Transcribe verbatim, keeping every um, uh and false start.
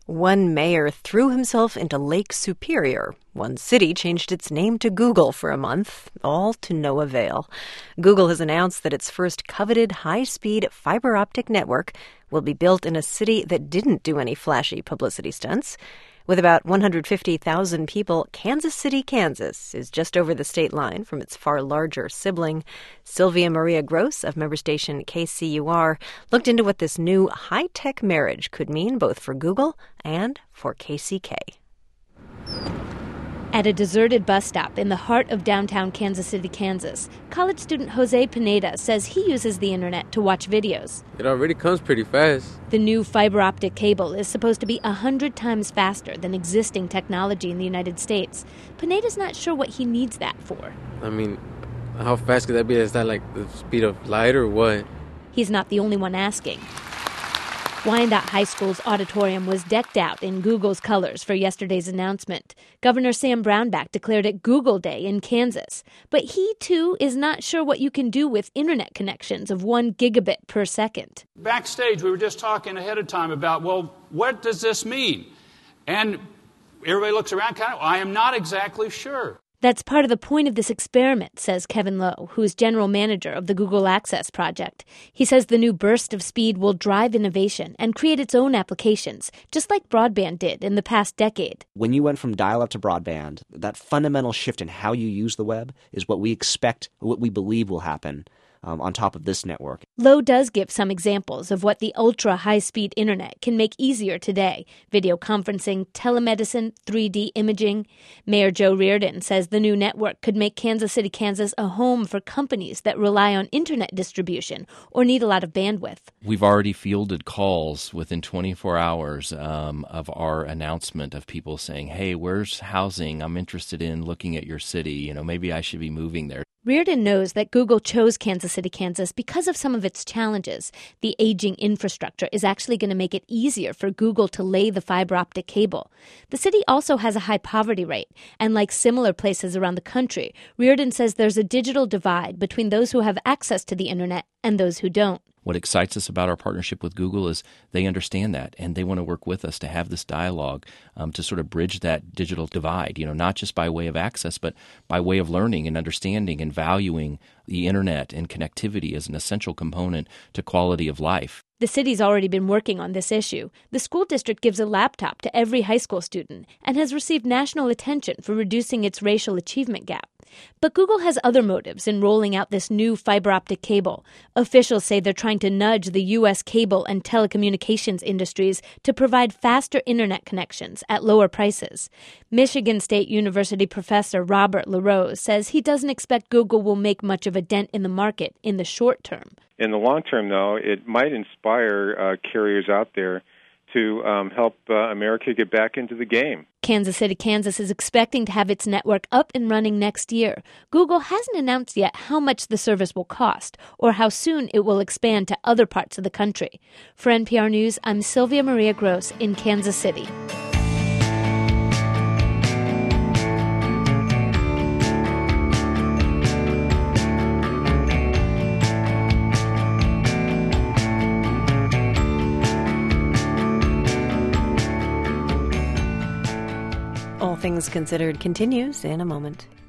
One mayor threw himself into Lake Superior. One city changed its name to Google for a month, all to no avail. Google has announced that its first coveted high-speed fiber optic network will be built in a city that didn't do any flashy publicity stunts. With about one hundred fifty thousand people, Kansas City, Kansas is just over the state line from its far larger sibling. Sylvia Maria Gross of member station K C U R looked into what this new high-tech marriage could mean both for Google and for K C K. At a deserted bus stop in the heart of downtown Kansas City, Kansas, college student Jose Pineda says he uses the internet to watch videos. It already comes pretty fast. The new fiber optic cable is supposed to be one hundred times faster than existing technology in the United States. Pineda's not sure what he needs that for. I mean, how fast could that be? Is that like the speed of light or what? He's not the only one asking. Wyandotte High School's auditorium was decked out in Google's colors for yesterday's announcement. Governor Sam Brownback declared it Google Day in Kansas. But he, too, is not sure what you can do with internet connections of one gigabit per second. Backstage, we were just talking ahead of time about, well, what does this mean? And everybody looks around kind of, I am not exactly sure. That's part of the point of this experiment, says Kevin Lowe, who's general manager of the Google Access Project. He says the new burst of speed will drive innovation and create its own applications, just like broadband did in the past decade. When you went from dial-up to broadband, that fundamental shift in how you use the web is what we expect, what we believe will happen um, on top of this network. Lowe does give some examples of what the ultra-high-speed internet can make easier today. Video conferencing, telemedicine, three D imaging. Mayor Joe Reardon says the new network could make Kansas City, Kansas a home for companies that rely on internet distribution or need a lot of bandwidth. We've already fielded calls within twenty-four hours um, of our announcement of people saying, hey, where's housing? I'm interested in looking at your city. You know, maybe I should be moving there. Reardon knows that Google chose Kansas City, Kansas because of some of its challenges. The aging infrastructure is actually going to make it easier for Google to lay the fiber optic cable. The city also has a high poverty rate, and like similar places around the country, Reardon says there's a digital divide between those who have access to the internet and those who don't. What excites us about our partnership with Google is they understand that, and they want to work with us to have this dialogue um, to sort of bridge that digital divide, you know, not just by way of access, but by way of learning and understanding and valuing the internet and connectivity as an essential component to quality of life. The city's already been working on this issue. The school district gives a laptop to every high school student and has received national attention for reducing its racial achievement gap. But Google has other motives in rolling out this new fiber optic cable. Officials say they're trying to nudge the U S cable and telecommunications industries to provide faster internet connections at lower prices. Michigan State University professor Robert LaRose says he doesn't expect Google will make much of a dent in the market in the short term. In the long term, though, it might inspire uh, carriers out there to um, help uh, America get back into the game. Kansas City, Kansas is expecting to have its network up and running next year. Google hasn't announced yet how much the service will cost or how soon it will expand to other parts of the country. For N P R News, I'm Sylvia Maria Gross in Kansas City. All Things Considered continues in a moment.